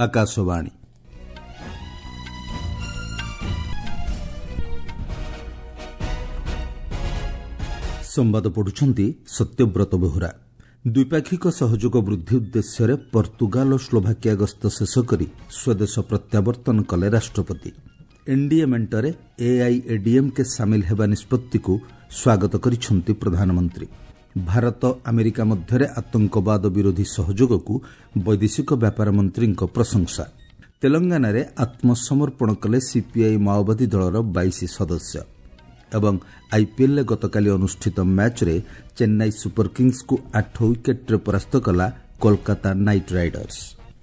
ଆକାଶବାଣୀ। ସମ୍ବାଦ ପଢୁଛନ୍ତି ସତ୍ୟବ୍ରତ ବେହୁରା। ଦ୍ୱିପାକ୍ଷିକ ସହଯୋଗ ବୃଦ୍ଧି ଉଦ୍ଦେଶ୍ୟରେ ପର୍ତ୍ତୁଗାଲ ଓ ସ୍ଲୋଭାକିଆ ଗସ୍ତ ଶେଷ କରି ସ୍ୱଦେଶ ପ୍ରତ୍ୟାବର୍ତ୍ତନ କଲେ ରାଷ୍ଟ୍ରପତି। ଏନ୍ଡିଏ ମେଣ୍ଟରେ ଏଆଇଏଡିଏମ୍କେ ସାମିଲ ହେବା ନିଷ୍ପତ୍ତିକୁ ସ୍ୱାଗତ କରିଛନ୍ତି ପ୍ରଧାନମନ୍ତ୍ରୀ। ଭାରତ ଆମେରିକା ମଧ୍ୟରେ ଆତଙ୍କବାଦ ବିରୋଧୀ ସହଯୋଗକୁ ବୈଦେଶିକ ବ୍ୟାପାର ମନ୍ତ୍ରୀଙ୍କ ପ୍ରଶଂସା। ତେଲଙ୍ଗାନାରେ ଆତ୍ମସମର୍ପଣ କଲେ ସିପିଆଇ ମାଓବାଦୀ ଦଳର 22 ସଦସ୍ୟ। ଏବଂ ଆଇପିଏଲ୍ରେ ଗତକାଲି ଅନୁଷ୍ଠିତ ମ୍ୟାଚ୍ରେ ଚେନ୍ନାଇ ସୁପର କିଙ୍ଗ୍ସକୁ 8 ୱିକେଟ୍ରେ ପରାସ୍ତ କଲା କୋଲକାତା ନାଇଟ୍ ରାଇଡର୍ସ।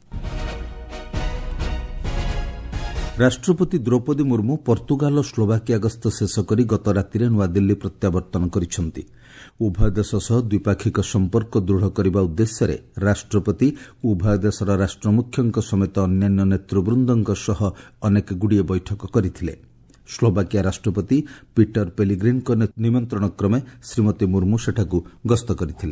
ରାଷ୍ଟ୍ରପତି ଦ୍ରୌପଦୀ ମୁର୍ମୁ ପର୍ତ୍ତୁଗାଲ ଓ ସ୍ଲୋଭାକିଆ ଗସ୍ତ ଶେଷ କରି ଗତ ରାତିରେ ନୂଆଦିଲ୍ଲୀ ପ୍ରତ୍ୟାବର୍ତ୍ତନ କରିଛନ୍ତି। ଉଭୟ ଦେଶ ସହ ଦ୍ୱିପାକ୍ଷିକ ସମ୍ପର୍କ ଦୃଢ଼ କରିବା ଉଦ୍ଦେଶ୍ୟରେ ରାଷ୍ଟ୍ରପତି ଉଭୟ ଦେଶର ରାଷ୍ଟ୍ରମୁଖ୍ୟଙ୍କ ସମେତ ଅନ୍ୟାନ୍ୟ ନେତୃବୃନ୍ଦଙ୍କ ସହ ଅନେକଗୁଡ଼ିଏ ବୈଠକ କରିଥିଲେ। ସ୍ଲୋଭାକିଆ ରାଷ୍ଟ୍ରପତି ପିଟର ପେଲିଗ୍ରିନ୍ଙ୍କ ନିମନ୍ତ୍ରଣ କ୍ରମେ ଶ୍ରୀମତୀ ମୁର୍ମୁ ସେଠାକୁ ଗସ୍ତ କରିଥିଲେ।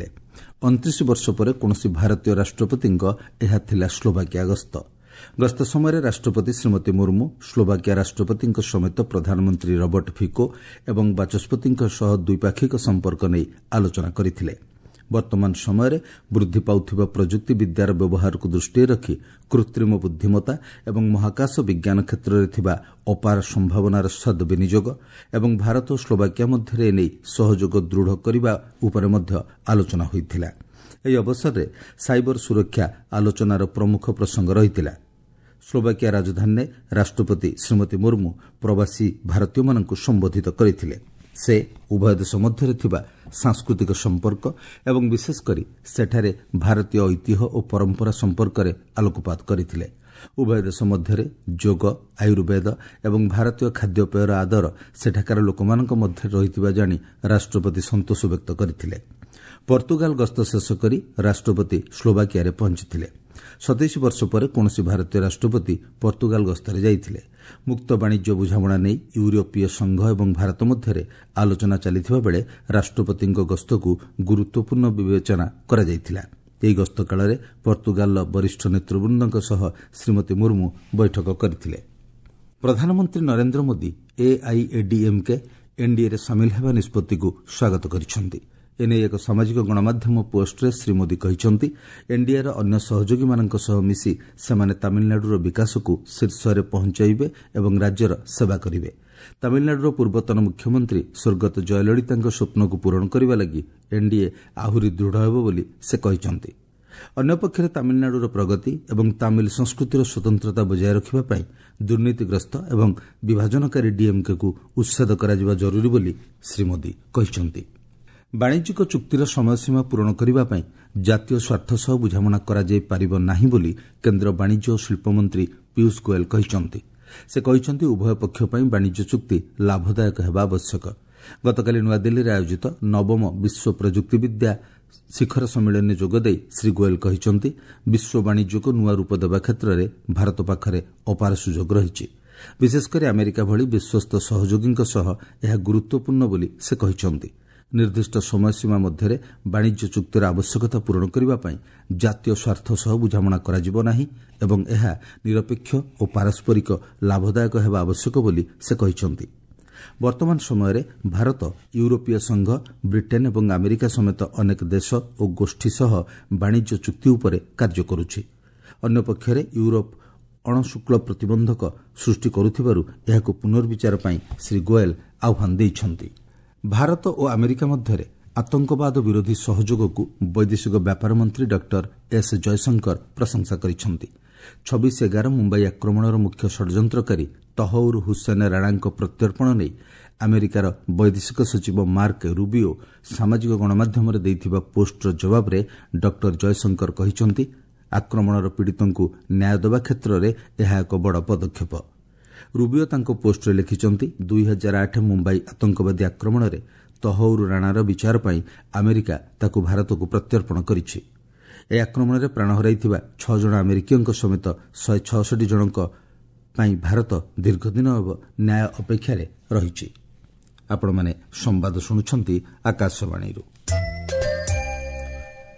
29 ବର୍ଷ ପରେ କୌଣସି ଭାରତୀୟ ରାଷ୍ଟ୍ରପତିଙ୍କ ଏହା ଥିଲା ସ୍ଲୋଭାକିଆ ଗସ୍ତ। ଗସ୍ତ ସମୟରେ ରାଷ୍ଟ୍ରପତି ଶ୍ରୀମତୀ ମୁର୍ମୁ ସ୍ଲୋଭାକିଆ ରାଷ୍ଟ୍ରପତିଙ୍କ ସମେତ ପ୍ରଧାନମନ୍ତ୍ରୀ ରବର୍ଟ ଫିକୋ ଏବଂ ବାଚସ୍ପତିଙ୍କ ସହ ଦ୍ୱିପାକ୍ଷିକ ସମ୍ପର୍କ ନେଇ ଆଲୋଚନା କରିଥିଲେ। ବର୍ତ୍ତମାନ ସମୟରେ ବୃଦ୍ଧି ପାଉଥିବା ପ୍ରଯୁକ୍ତି ବିଦ୍ୟାର ବ୍ୟବହାରକୁ ଦୃଷ୍ଟିରେ ରଖି କୃତ୍ରିମ ବୁଦ୍ଧିମତ୍ତା ଏବଂ ମହାକାଶ ବିଜ୍ଞାନ କ୍ଷେତ୍ରରେ ଥିବା ଅପାର ସମ୍ଭାବନାର ସଦ୍ବିନିଯୋଗ ଏବଂ ଭାରତ ଓ ସ୍ଲୋଭାକିଆ ମଧ୍ୟରେ ଏନେଇ ସହଯୋଗ ଦୃଢ଼ କରିବା ଉପରେ ମଧ୍ୟ ଆଲୋଚନା ହୋଇଥିଲା। ଏହି ଅବସରରେ ସାଇବର ସୁରକ୍ଷା ଆଲୋଚନାର ପ୍ରମୁଖ ପ୍ରସଙ୍ଗ ରହିଥିଲା। ସ୍ଲୋଭାକିଆ ରାଜଧାନୀରେ ରାଷ୍ଟ୍ରପତି ଶ୍ରୀମତୀ ମୁର୍ମୁ ପ୍ରବାସୀ ଭାରତୀୟମାନଙ୍କୁ ସମ୍ବୋଧିତ କରିଥିଲେ। ସେ ଉଭୟ ଦେଶ ମଧ୍ୟରେ ଥିବା ସାଂସ୍କୃତିକ ସମ୍ପର୍କ ଏବଂ ବିଶେଷକରି ସେଠାରେ ଭାରତୀୟ ଐତିହ୍ୟ ଓ ପରମ୍ପରା ସମ୍ପର୍କରେ ଆଲୋକପାତ କରିଥିଲେ। ଉଭୟ ଦେଶ ମଧ୍ୟରେ ଯୋଗ, ଆୟୁର୍ବେଦ ଏବଂ ଭାରତୀୟ ଖାଦ୍ୟପେୟର ଆଦର ସେଠାକାର ଲୋକମାନଙ୍କ ମଧ୍ୟରେ ରହିଥିବା ଜାଣି ରାଷ୍ଟ୍ରପତି ସନ୍ତୋଷ ବ୍ୟକ୍ତ କରିଥିଲେ। ପର୍ତ୍ତୁଗାଲ ଗସ୍ତ ଶେଷ କରି ରାଷ୍ଟ୍ରପତି ସ୍ଲୋଭାକିଆରେ ପହଞ୍ଚିଥିଲେ। 27 ବର୍ଷ ପରେ କୌଣସି ଭାରତୀୟ ରାଷ୍ଟ୍ରପତି ପର୍ତ୍ତୁଗାଲ ଗସ୍ତରେ ଯାଇଥିଲେ। ମୁକ୍ତ ବାଣିଜ୍ୟ ବୁଝାମଣା ନେଇ ୟୁରୋପୀୟ ସଂଘ ଏବଂ ଭାରତ ମଧ୍ୟରେ ଆଲୋଚନା ଚାଲିଥିବା ବେଳେ ରାଷ୍ଟ୍ରପତିଙ୍କ ଗସ୍ତକୁ ଗୁରୁତ୍ୱପୂର୍ଣ୍ଣ ବିବେଚନା କରାଯାଇଥିଲା। ଏହି ଗସ୍ତ କାଳରେ ପର୍ତ୍ତୁଗାଲର ବରିଷ୍ଠ ନେତୃବୃନ୍ଦଙ୍କ ସହ ଶ୍ରୀମତୀ ମୁର୍ମୁ ବୈଠକ କରିଥିଲେ। ପ୍ରଧାନମନ୍ତ୍ରୀ ନରେନ୍ଦ୍ର ମୋଦି ଏଆଇଏଡିଏମ୍କେ ଏନ୍ଡିଏରେ ସାମିଲ ହେବା ନିଷ୍ପତ୍ତିକୁ ସ୍ୱାଗତ କରିଛନ୍ତି। ଏନେଇ ଏକ ସାମାଜିକ ଗଣମାଧ୍ୟମ ପୋଷ୍ଟରେ ଶ୍ରୀ ମୋଦି କହିଛନ୍ତି, ଏନ୍ଡିଏର ଅନ୍ୟ ସହଯୋଗୀମାନଙ୍କ ସହ ମିଶି ସେମାନେ ତାମିଲନାଡୁର ବିକାଶକୁ ଶୀର୍ଷରେ ପହଞ୍ଚାଇବେ ଏବଂ ରାଜ୍ୟର ସେବା କରିବେ। ତାମିଲନାଡୁର ପୂର୍ବତନ ମୁଖ୍ୟମନ୍ତ୍ରୀ ସ୍ୱର୍ଗତ ଜୟଲଳିତାଙ୍କ ସ୍ୱପ୍ନକୁ ପୂରଣ କରିବା ଲାଗି ଏନ୍ଡିଏ ଆହୁରି ଦୃଢ଼ ହେବ ବୋଲି ସେ କହିଛନ୍ତି। ଅନ୍ୟପକ୍ଷରେ ତାମିଲନାଡୁର ପ୍ରଗତି ଏବଂ ତାମିଲ ସଂସ୍କୃତିର ସ୍ୱତନ୍ତ୍ରତା ବଜାୟ ରଖିବା ପାଇଁ ଦୁର୍ନୀତିଗ୍ରସ୍ତ ଏବଂ ବିଭାଜନକାରୀ ଡିଏମ୍କେକୁ ଉଚ୍ଛେଦ କରାଯିବା ଜରୁରୀ ବୋଲି ଶ୍ରୀ ମୋଦି କହିଛନ୍ତି। ବାଣିଜ୍ୟିକ ଚୁକ୍ତିର ସମୟସୀମା ପୂରଣ କରିବା ପାଇଁ ଜାତୀୟ ସ୍ୱାର୍ଥ ସହ ବୁଝାମଣା କରାଯାଇପାରିବ ନାହିଁ ବୋଲି କେନ୍ଦ୍ର ବାଣିଜ୍ୟ ଓ ଶିଳ୍ପମନ୍ତ୍ରୀ ପୀୟୁଷ ଗୋୟଲ କହିଛନ୍ତି। ସେ କହିଛନ୍ତି, ଉଭୟ ପକ୍ଷ ପାଇଁ ବାଣିଜ୍ୟ ଚୁକ୍ତି ଲାଭଦାୟକ ହେବା ଆବଶ୍ୟକ। ଗତକାଲି ନୂଆଦିଲ୍ଲୀରେ ଆୟୋଜିତ 9ମ ବିଶ୍ୱ ପ୍ରଯୁକ୍ତିବିଦ୍ୟା ଶିଖର ସମ୍ମିଳନୀରେ ଯୋଗଦେଇ ଶ୍ରୀ ଗୋୟଲ କହିଛନ୍ତି, ବିଶ୍ୱ ବାଣିଜ୍ୟକୁ ନୂଆ ରୂପ ଦେବା କ୍ଷେତ୍ରରେ ଭାରତ ପାଖରେ ଅପାର ସୁଯୋଗ ରହିଛି। ବିଶେଷକରି ଆମେରିକା ଭଳି ବିଶ୍ୱସ୍ତ ସହଯୋଗୀଙ୍କ ସହ ଏହା ଗୁରୁତ୍ୱପୂର୍ଣ୍ଣ ବୋଲି ସେ କହିଛନ୍ତି। ନିର୍ଦ୍ଦିଷ୍ଟ ସମୟସୀମା ମଧ୍ୟରେ ବାଣିଜ୍ୟ ଚୁକ୍ତିର ଆବଶ୍ୟକତା ପୂରଣ କରିବା ପାଇଁ ଜାତୀୟ ସ୍ୱାର୍ଥ ସହ ବୁଝାମଣା କରାଯିବ ନାହିଁ ଏବଂ ଏହା ନିରପେକ୍ଷ ଓ ପାରସ୍ପରିକ ଲାଭଦାୟକ ହେବା ଆବଶ୍ୟକ ବୋଲି ସେ କହିଛନ୍ତି। ବର୍ତ୍ତମାନ ସମୟରେ ଭାରତ ୟୁରୋପୀୟ ସଂଘ, ବ୍ରିଟେନ୍ ଏବଂ ଆମେରିକା ସମେତ ଅନେକ ଦେଶ ଓ ଗୋଷ୍ଠୀ ସହ ବାଣିଜ୍ୟ ଚୁକ୍ତି ଉପରେ କାର୍ଯ୍ୟ କରୁଛି। ଅନ୍ୟପକ୍ଷରେ ୟୁରୋପ ଅଣଶୁଳ୍କ ପ୍ରତିବନ୍ଧକ ସୃଷ୍ଟି କରୁଥିବାରୁ ଏହାକୁ ପୁନର୍ବିଚାର ପାଇଁ ଶ୍ରୀ ଗୋୟଲ ଆହ୍ୱାନ ଦେଇଛନ୍ତି। ଭାରତ ଓ ଆମେରିକା ମଧ୍ୟରେ ଆତଙ୍କବାଦ ବିରୋଧୀ ସହଯୋଗକୁ ବୈଦେଶିକ ବ୍ୟାପାର ମନ୍ତ୍ରୀ ଡକ୍ଟର ଏସ୍ ଜୟଶଙ୍କର ପ୍ରଶଂସା କରିଛନ୍ତି। 26/11 ମୁମ୍ବାଇ ଆକ୍ରମଣର ମୁଖ୍ୟ ଷଡ଼ଯନ୍ତ୍ରକାରୀ ତହଉର ହୁସେନ ରାଣାଙ୍କ ପ୍ରତ୍ୟର୍ପଣ ନେଇ ଆମେରିକାର ବୈଦେଶିକ ସଚିବ ମାର୍କ ରୁବିଓ ସାମାଜିକ ଗଣମାଧ୍ୟମରେ ଦେଇଥିବା ପୋଷ୍ଟର ଜବାବରେ ଡକ୍ଟର ଜୟଶଙ୍କର କହିଛନ୍ତି, ଆକ୍ରମଣର ପୀଡ଼ିତଙ୍କୁ ନ୍ୟାୟ ଦେବା କ୍ଷେତ୍ରରେ ଏହା ଏକ ବଡ଼ ପଦକ୍ଷେପ। ରୁବିଓ ତାଙ୍କ ପୋଷ୍ଟରେ ଲେଖିଛନ୍ତି, 2008 ମୁମ୍ବାଇ ଆତଙ୍କବାଦୀ ଆକ୍ରମଣରେ ତହଉର ରାଣାର ବିଚାର ପାଇଁ ଆମେରିକା ତାକୁ ଭାରତକୁ ପ୍ରତ୍ୟର୍ପଣ କରିଛି। ଏହି ଆକ୍ରମଣରେ ପ୍ରାଣ ହରାଇଥିବା 6 ଜଣ ଆମେରିକୀୟଙ୍କ ସମେତ 166 ଜଣଙ୍କ ପାଇଁ ଭାରତ ଦୀର୍ଘଦିନ ହେବ ନ୍ୟାୟ ଅପେକ୍ଷାରେ ରହିଛି। ଆପଣମାନେ ସମ୍ବାଦ ଶୁଣୁଛନ୍ତି ଆକାଶବାଣୀରୁ।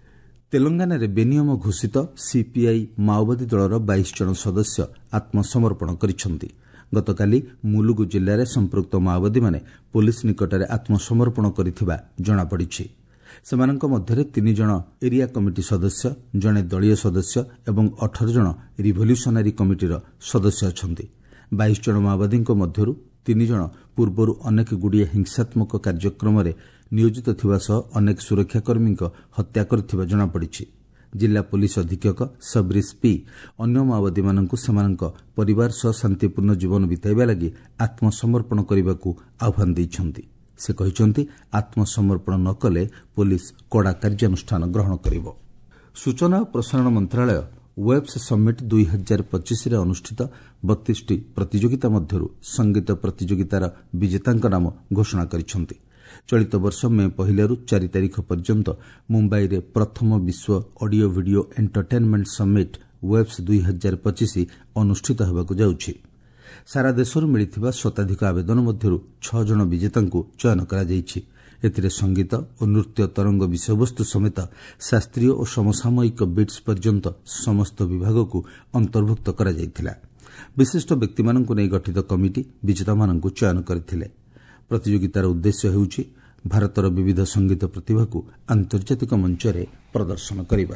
ତେଲଙ୍ଗାନାରେ ବେନିୟମ ଘୋଷିତ ସିପିଆଇ ମାଓବାଦୀ ଦଳର 22 ଜଣ ସଦସ୍ୟ ଆତ୍ମସମର୍ପଣ କରିଛନ୍ତି। ଗତକାଲି ମୁଲୁଗୁ ଜିଲ୍ଲାରେ ସମ୍ପୃକ୍ତ ମାଓବାଦୀମାନେ ପୁଲିସ୍ ନିକଟରେ ଆତ୍ମସମର୍ପଣ କରିଥିବା ଜଣାପଡ଼ିଛି। ସେମାନଙ୍କ ମଧ୍ୟରେ 3 ଜଣ ଏରିଆ କମିଟି ସଦସ୍ୟ, ଜଣେ ଦଳୀୟ ସଦସ୍ୟ ଏବଂ 18 ଜଣ ରିଭଲ୍ୟୁସନାରୀ କମିଟିର ସଦସ୍ୟ ଅଛନ୍ତି। 22 ଜଣ ମାଓବାଦୀଙ୍କ ମଧ୍ୟରୁ 3 ଜଣ ପୂର୍ବରୁ ଅନେକଗୁଡ଼ିଏ ହିଂସାତ୍ମକ କାର୍ଯ୍ୟକ୍ରମରେ ନିୟୋଜିତ ଥିବା ସହ ଅନେକ ସୁରକ୍ଷାକର୍ମୀଙ୍କ ହତ୍ୟା କରିଥିବା ଜଣାପଡ଼ିଛି। ଜିଲ୍ଲା ପୁଲିସ୍ ଅଧୀକ୍ଷକ ସବ୍ରିସ୍ ପି ଅନ୍ୟ ମାଓବାଦୀମାନଙ୍କୁ ସେମାନଙ୍କ ପରିବାର ସହ ଶାନ୍ତିପୂର୍ଣ୍ଣ ଜୀବନ ବିତାଇବା ଲାଗି ଆତ୍ମସମର୍ପଣ କରିବାକୁ ଆହ୍ୱାନ ଦେଇଛନ୍ତି। ସେ କହିଛନ୍ତି, ଆତ୍ମସମର୍ପଣ ନ କଲେ ପୁଲିସ୍ କଡ଼ା କାର୍ଯ୍ୟାନୁଷ୍ଠାନ ଗ୍ରହଣ କରିବ। ସୂଚନା ଓ ପ୍ରସାରଣ ମନ୍ତ୍ରଣାଳୟ ୱେବ୍ସ ସମିଟ୍ 2025ରେ ଅନୁଷ୍ଠିତ 32ଟି ପ୍ରତିଯୋଗିତା ମଧ୍ୟରୁ ସଙ୍ଗୀତ ପ୍ରତିଯୋଗିତାର ବିଜେତାଙ୍କ ନାମ ଘୋଷଣା କରିଛନ୍ତି। ଚଳିତ ବର୍ଷ ମେ 1ରୁ 4 ତାରିଖ ପର୍ଯ୍ୟନ୍ତ ମୁମ୍ବାଇରେ ପ୍ରଥମ ବିଶ୍ୱ audio video entertainment summit WAVES 2025 ଅନୁଷ୍ଠିତ ହେବାକୁ ଯାଉଛି। ସାରା ଦେଶରୁ ମିଳିଥିବା ଶତାଧିକ ଆବେଦନ ମଧ୍ୟରୁ 6 ଜଣ ବିଜେତାଙ୍କୁ ଚୟନ କରାଯାଇଛି। ଏଥିରେ ସଙ୍ଗୀତ ଓ ନୃତ୍ୟ ତରଙ୍ଗ ବିଷୟବସ୍ତୁ ସମେତ ଶାସ୍ତ୍ରୀୟ ଓ ସମସାମୟିକ ବିଟ୍ସ ପର୍ଯ୍ୟନ୍ତ ସମସ୍ତ ବିଭାଗକୁ ଅନ୍ତର୍ଭୁକ୍ତ କରାଯାଇଥିଲା। ବିଶିଷ୍ଟ ବ୍ୟକ୍ତିମାନଙ୍କୁ ନେଇ ଗଠିତ କମିଟି ବିଜେତାମାନଙ୍କୁ ଚୟନ କରିଥିଲେ। ପ୍ରତିଯୋଗିତାର ଉଦ୍ଦେଶ୍ୟ ହେଉଛି ଭାରତର ବିବିଧ ସଙ୍ଗୀତ ପ୍ରତିଭାକୁ ଆନ୍ତର୍ଜାତିକ ମଞ୍ଚରେ ପ୍ରଦର୍ଶନ କରିବା।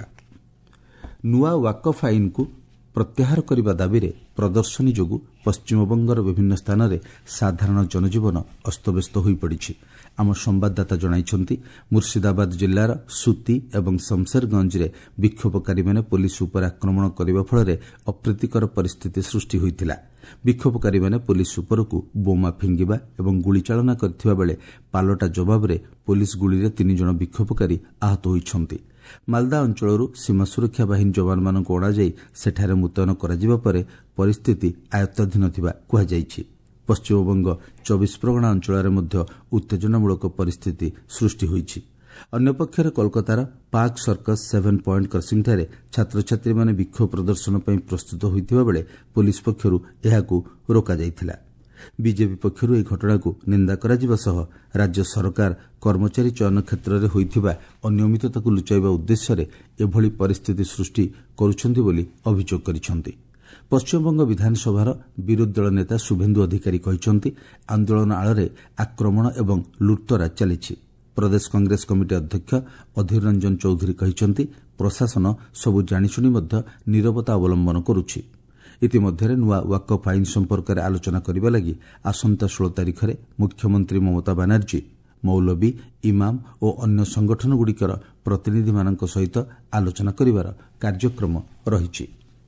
ନୂଆ ୱାକଫ୍ ଆଇନକୁ ପ୍ରତ୍ୟାହାର କରିବା ଦାବିରେ ପ୍ରଦର୍ଶନୀ ଯୋଗୁଁ ପଶ୍ଚିମବଙ୍ଗର ବିଭିନ୍ନ ସ୍ଥାନରେ ସାଧାରଣ ଜନଜୀବନ ଅସ୍ତବ୍ୟସ୍ତ ହୋଇପଡ଼ିଛି। ଆମ ସମ୍ଭାଦଦାତା ଜଣାଇଛନ୍ତି, ମୁର୍ସିଦାବାଦ ଜିଲ୍ଲାର ସୁତି ଏବଂ ଶମଶେରଗଞ୍ଜରେ ବିକ୍ଷୋଭକାରୀମାନେ ପୁଲିସ୍ ଉପରେ ଆକ୍ରମଣ କରିବା ଫଳରେ ଅପ୍ରୀତିକର ପରିସ୍ଥିତି ସୃଷ୍ଟି ହୋଇଥିଲା। ବିକ୍ଷୋଭକାରୀମାନେ ପୁଲିସ୍ ଉପରକୁ ବୋମା ଫିଙ୍ଗିବା ଏବଂ ଗୁଳିଚାଳନା କରିଥିବା ବେଳେ ପାଲଟା ଜବାବରେ ପୁଲିସ୍ ଗୁଳିରେ 3 ଜଣ ବିକ୍ଷୋଭକାରୀ ଆହତ ହୋଇଛନ୍ତି। ମାଲଦା ଅଞ୍ଚଳରୁ ସୀମା ସୁରକ୍ଷା ବାହିନୀ ଯବାନମାନଙ୍କୁ ଅଣାଯାଇ ସେଠାରେ ମୁତୟନ କରାଯିବା ପରେ ପରିସ୍ଥିତି ଆୟତ୍ତାଧୀନ ଥିବା କୁହାଯାଇଛି। ପଶ୍ଚିମବଙ୍ଗ 24 ପ୍ରଗଣା ଅଞ୍ଚଳରେ ମଧ୍ୟ ଉତ୍ତେଜନାମୂଳକ ପରିସ୍ଥିତି ସୃଷ୍ଟି ହୋଇଛି। ଅନ୍ୟପକ୍ଷରେ କୋଲକାତାର ପାର୍କ ସର୍କସ୍ 7 ପଏଣ୍ଟ କ୍ରସିଂଠାରେ ଛାତ୍ରଛାତ୍ରୀମାନେ ବିକ୍ଷୋଭ ପ୍ରଦର୍ଶନ ପାଇଁ ପ୍ରସ୍ତୁତ ହୋଇଥିବା ବେଳେ ପୁଲିସ୍ ପକ୍ଷରୁ ଏହାକୁ ରୋକାଯାଇଥିଲା। ବିଜେପି ପକ୍ଷରୁ ଏହି ଘଟଣାକୁ ନିନ୍ଦା କରାଯିବା ସହ ରାଜ୍ୟ ସରକାର କର୍ମଚାରୀ ଚୟନ କ୍ଷେତ୍ରରେ ହୋଇଥିବା ଅନିୟମିତତାକୁ ଲୁଚାଇବା ଉଦ୍ଦେଶ୍ୟରେ ଏଭଳି ପରିସ୍ଥିତି ସୃଷ୍ଟି କରୁଛନ୍ତି ବୋଲି ଅଭିଯୋଗ କରିଛନ୍ତି। ପଶ୍ଚିମବଙ୍ଗ ବିଧାନସଭାର ବିରୋଧୀ ଦଳ ନେତା ଶୁଭେନ୍ଦୁ ଅଧିକାରୀ କହିଛନ୍ତି, ଆନ୍ଦୋଳନ ଆଳରେ ଆକ୍ରମଣ ଏବଂ ଲୁଟ୍ତରାଜ ଚାଲିଛି। ପ୍ରଦେଶ କଂଗ୍ରେସ କମିଟି ଅଧ୍ୟକ୍ଷ ଅଧୀର ରଞ୍ଜନ ଚୌଧୁରୀ କହିଛନ୍ତି, ପ୍ରଶାସନ ସବୁ ଜାଣିଶୁଣି ମଧ୍ୟ ନୀରବତା ଅବଲମ୍ବନ କରୁଛି। ଇତିମଧ୍ୟରେ ନୂଆ ୱାକଫ୍ ଆଇନ ସମ୍ପର୍କରେ ଆଲୋଚନା କରିବା ଲାଗି ଆସନ୍ତା 16 ତାରିଖରେ ମୁଖ୍ୟମନ୍ତ୍ରୀ ମମତା ବାନାର୍ଜୀ ମୌଲବୀ, ଇମାମ ଓ ଅନ୍ୟ ସଂଗଠନଗୁଡ଼ିକର ପ୍ରତିନିଧିମାନଙ୍କ ସହିତ ଆଲୋଚନା କରିବାର କାର୍ଯ୍ୟକ୍ରମ ରହିଛି।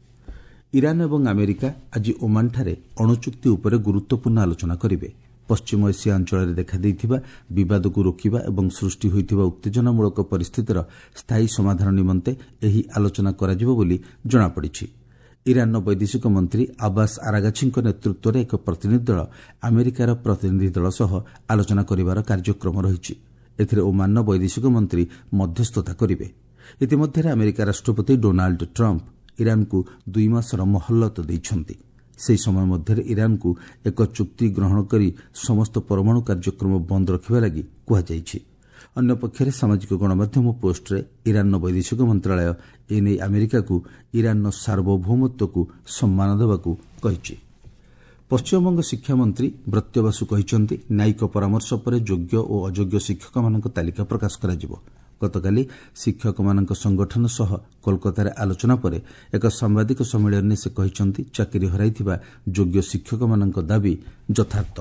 ଇରାନ ଏବଂ ଆମେରିକା ଆଜି ଓମାନଠାରେ ଅଣୁଚୁକ୍ତି ଉପରେ ଗୁରୁତ୍ୱପୂର୍ଣ୍ଣ ଆଲୋଚନା କରିବେ। ପଶ୍ଚିମ ଏସିଆ ଅଞ୍ଚଳରେ ଦେଖାଦେଇଥିବା ବିବାଦକୁ ରୋକିବା ଏବଂ ସୃଷ୍ଟି ହୋଇଥିବା ଉତ୍ତେଜନାମୂଳକ ପରିସ୍ଥିତିର ସ୍ଥାୟୀ ସମାଧାନ ନିମନ୍ତେ ଏହି ଆଲୋଚନା କରାଯିବ ବୋଲି ଜଣାପଡ଼ିଛି। ଇରାନର ବୈଦେଶିକ ମନ୍ତ୍ରୀ ଆବାସ ଆରାଗାଛିଙ୍କ ନେତୃତ୍ୱରେ ଏକ ପ୍ରତିନିଧି ଦଳ ଆମେରିକାର ପ୍ରତିନିଧି ଦଳ ସହ ଆଲୋଚନା କରିବାର କାର୍ଯ୍ୟକ୍ରମ ରହିଛି। ଏଥିରେ ଓମାନର ବୈଦେଶିକ ମନ୍ତ୍ରୀ ମଧ୍ୟସ୍ଥତା କରିବେ। ଇତିମଧ୍ୟରେ ଆମେରିକା ରାଷ୍ଟ୍ରପତି ଡୋନାଲ୍ଡ ଟ୍ରମ୍ପ ଇରାନକୁ 2 ମାସର ମହଲତ ଦେଇଛନ୍ତି। ସେହି ସମୟ ମଧ୍ୟରେ ଇରାନକୁ ଏକ ଚୁକ୍ତି ଗ୍ରହଣ କରି ସମସ୍ତ ପରମାଣୁ କାର୍ଯ୍ୟକ୍ରମ ବନ୍ଦ ରଖିବା ଲାଗି କୁହାଯାଇଛି। ଅନ୍ୟପକ୍ଷରେ ସାମାଜିକ ଗଣମାଧ୍ୟମ ପୋଷ୍ଟରେ ଇରାନର ବୈଦେଶିକ ମନ୍ତ୍ରଣାଳୟ ଏନେଇ ଆମେରିକାକୁ ଇରାନର ସାର୍ବଭୌମତ୍ୱକୁ ସମ୍ମାନ ଦେବାକୁ କହିଛି। ପଶ୍ଚିମବଙ୍ଗ ଶିକ୍ଷାମନ୍ତ୍ରୀ ବ୍ରତ୍ୟ ବାସୁ କହିଛନ୍ତି, ନ୍ୟାୟିକ ପରାମର୍ଶ ପରେ ଯୋଗ୍ୟ ଓ ଅଯୋଗ୍ୟ ଶିକ୍ଷକମାନଙ୍କ ତାଲିକା ପ୍ରକାଶ କରାଯିବ। ଗତକାଲି ଶିକ୍ଷକମାନଙ୍କ ସଂଗଠନ ସହ କୋଲକାତାରେ ଆଲୋଚନା ପରେ ଏକ ସାମ୍ବାଦିକ ସମ୍ମିଳନୀରେ ସେ କହିଛନ୍ତି, ଚାକିରି ହରାଇଥିବା ଯୋଗ୍ୟ ଶିକ୍ଷକମାନଙ୍କ ଦାବି ଯଥାର୍ଥ।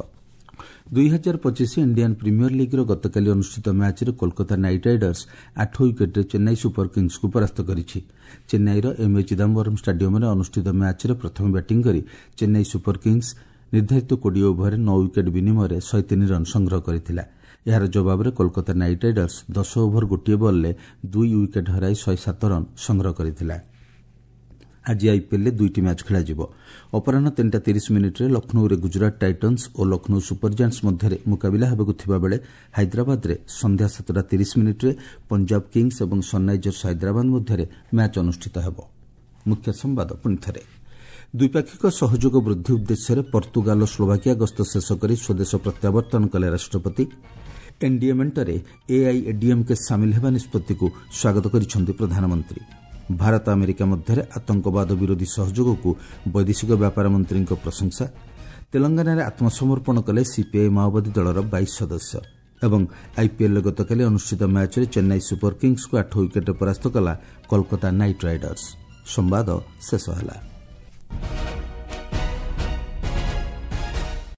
2025 ଇଣ୍ଡିଆନ୍ ପ୍ରିମିୟର ଲିଗ୍ର ଗତକାଲି ଅନୁଷ୍ଠିତ ମ୍ୟାଚ୍ରେ କୋଲକାତା ନାଇଟ୍ ରାଇଡର୍ସ 8 ୱିକେଟ୍ରେ ଚେନ୍ନାଇ ସୁପର କିଙ୍ଗ୍ସକୁ ପରାସ୍ତ କରିଛି। ଚେନ୍ନାଇର ଏମ୍ଏ ଚିଦାମ୍ବରମ୍ ଷ୍ଟାଡିୟମରେ ଅନୁଷ୍ଠିତ ମ୍ୟାଚ୍ରେ ପ୍ରଥମେ ବ୍ୟାଟିଂ କରି ଚେନ୍ନାଇ ସୁପର କିଙ୍ଗ୍ସ ନିର୍ଦ୍ଧାରିତ 20 ଓଭରରେ 9 ୱିକେଟ୍ ବିନିମୟରେ 103 ରନ୍ ସଂଗ୍ରହ କରିଥିଲା। ଏହାର ଜବାବରେ କୋଲକାତା ନାଇଟ୍ ରାଇଡର୍ସ 10 ଓଭର 1 ବଲ୍ରେ 2 ୱିକେଟ୍ ହରାଇ 107 ରନ୍ ସଂଗ୍ରହ କରିଥିଲା। ଆଜି ଆଇପିଏଲ୍ରେ 2ଟି ମ୍ୟାଚ୍ ଖେଳାଯିବ। ଅପରାହ୍ନ 3:30 ଲକ୍ଷ୍ନୌରେ ଗୁଜରାଟ ଟାଇଟନ୍ସ ଓ ଲକ୍ଷ୍ନୌ ସୁପରଜାଏଣ୍ଟସ୍ ମଧ୍ୟରେ ମୁକାବିଲା ହେବାକୁ ଥିବାବେଳେ ହାଇଦ୍ରାବାଦରେ ସନ୍ଧ୍ୟା 7:30 ପଞ୍ଜାବ କିଙ୍ଗ୍ସ ଏବଂ ସନ୍ରାଇଜର୍ସ ହାଇଦ୍ରାବାଦ ମଧ୍ୟରେ ମ୍ୟାଚ୍ ଅନୁଷ୍ଠିତ ହେବ। ମୁଖ୍ୟ ସମ୍ବାଦ ପୁଣିଥରେ। ଦ୍ୱିପାକ୍ଷିକ ସହଯୋଗ ବୃଦ୍ଧି ଉଦ୍ଦେଶ୍ୟରେ ପର୍ତ୍ତୁଗାଲ ଓ ସ୍ଲୋଭାକିଆ ଗସ୍ତ ଶେଷ କରି ସ୍ୱଦେଶ ପ୍ରତ୍ୟାବର୍ତ୍ତନ କଲେ ରାଷ୍ଟ୍ରପତି। एनडीए मेंटरे एआईएडीएमके सामिल हेबा निष्पत्तिକୁ ସ୍ୱାଗତ କରିଛନ୍ତି ପ୍ରଧାନମନ୍ତ୍ରୀ। ଭାରତ ଆମେରିକା ମଧ୍ୟରେ ଆତଙ୍କବାଦ ବିରୋଧୀ ସହଯୋଗକୁ ବୈଦେଶିକ ବ୍ୟାପାର ମନ୍ତ୍ରୀଙ୍କ ପ୍ରଶଂସା। ତେଲଙ୍ଗାନାରେ ଆତ୍ମସମର୍ପଣ କଲେ ସିପିଆଇ ମାଓବାଦୀ ଦଳର 22 ସଦସ୍ୟ ଏବଂ ଆଇପିଏଲ୍ରେ ଗତକାଲି ଅନୁଷ୍ଠିତ ମ୍ୟାଚ୍ରେ ଚେନ୍ନାଇ ସୁପର କିଙ୍ଗ୍ସକୁ 8 ୱିକେଟ୍ରେ ପରାସ୍ତ କଲା କୋଲକାତା ନାଇଟ୍ ରାଇଡର୍ସ। ସମ୍ବାଦ ଶେଷ ହେଲା।